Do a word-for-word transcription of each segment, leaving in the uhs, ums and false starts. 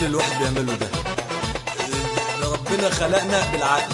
اللي الواحد بيعمله ده؟ ده ربنا خلقنا بالعقل،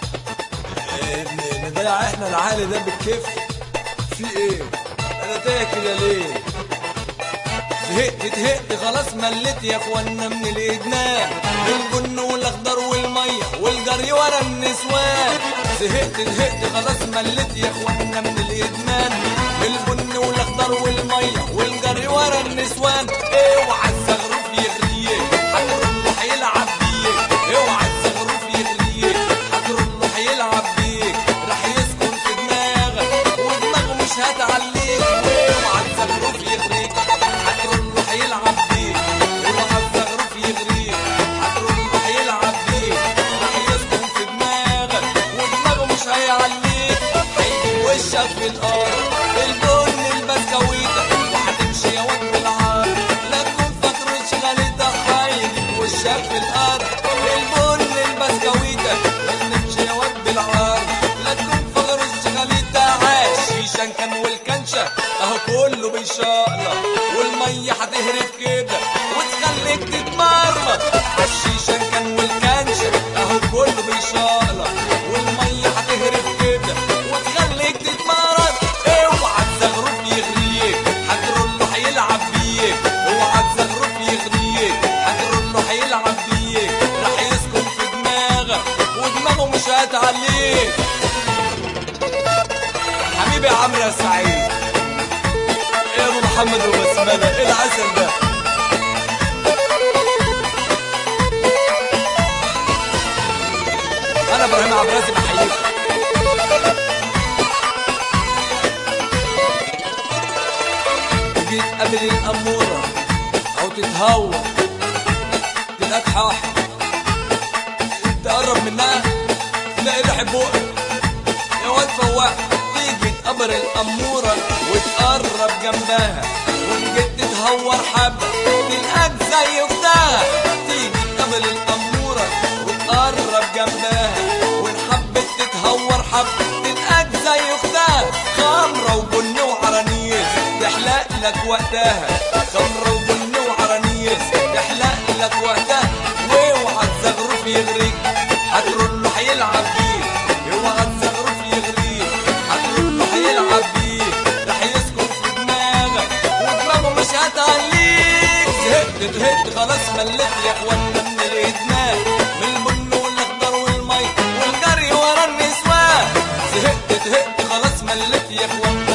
نضيع احنا العقل ده بالكيف؟ في ايه؟ انا تايه كده ليه؟ زهقت زهقت خلاص مليت يا اخوانا من الادمان، البن والاخضر والميه والجري ورا النسوان. زهقت زهقت خلاص مليت يا اخوانا من الادمان، البن والاخضر والميه والجري ورا النسوان. اوعى الزغروف يغريك هتروح هيلعب بيك، اوعى الزغروف يغريك هتروح هيلعب بيك، راح يسكن في دماغك ودماغه مش هتعليك. اوعى الزغروف يغريك هتروح هيلعب بيك، اوعى الزغروف يغريك هتروح هيلعب بيك، راح يسكن في دماغك ودماغه مش هيعليك. هيجيب وشك في الارض البن البسكويته وهتمشي يا واد بالعار، لا تكون فاكر شغلتك. هيجيب وشك في الارض البن البسكويته وهتمشي يا واد بالعار، لا تكون فاكر شغلتك. عاش شيشان كان والكنشه اهو كله بيشقلق، والميه هتهرب كده وتخليك تتمرمط. عالشيشان كان والكنشه اهو كله بيشقلق، والميه هتهرب كده وتخليك تتمرمط. اوعى الزغروف يغريك هتقول له هيلعب بيك، اوعى الزغروف يغريك هتقول له هيلعب بيك، راح يسكن في دماغك ودماغه مش هتعليك. حبيبي يا عمرو يا سعيد، يا ابو محمد وبسمله، ايه العسل ده؟ انا ابراهيم عبد الرازق بحييك. تيجي تقابل الاموره او تتهور تلاقيك حاحة، تقرب منها تلاقي ريحة بقك يا واد فواح. تيجي تقابل الاموره وتقرب جنبها، وان جيت تتهور حبه تلاقيك زي اختها. تيجي تقابل الاموره وتقرب جنبها، وان حبت تتهور حبه تلاقيك زي اختها. خمره وبن وعرانيس تحلق لك وقتها، خمره وبن وعرانيس تحلق لك وقتها. واوعى الزغروف يغريك هتقول له هيلعب بيك، اوعى الزغروف يغريك هتقول له هيلعب بيك، راح يسكن في دماغك ودماغه مش هتعليك. زهقت زهقت خلاص مليت يا اخوانا من الادمان، من البن والاخضر والمي والجري ورا النسوان. زهقت زهقت خلاص مليت يا اخوانا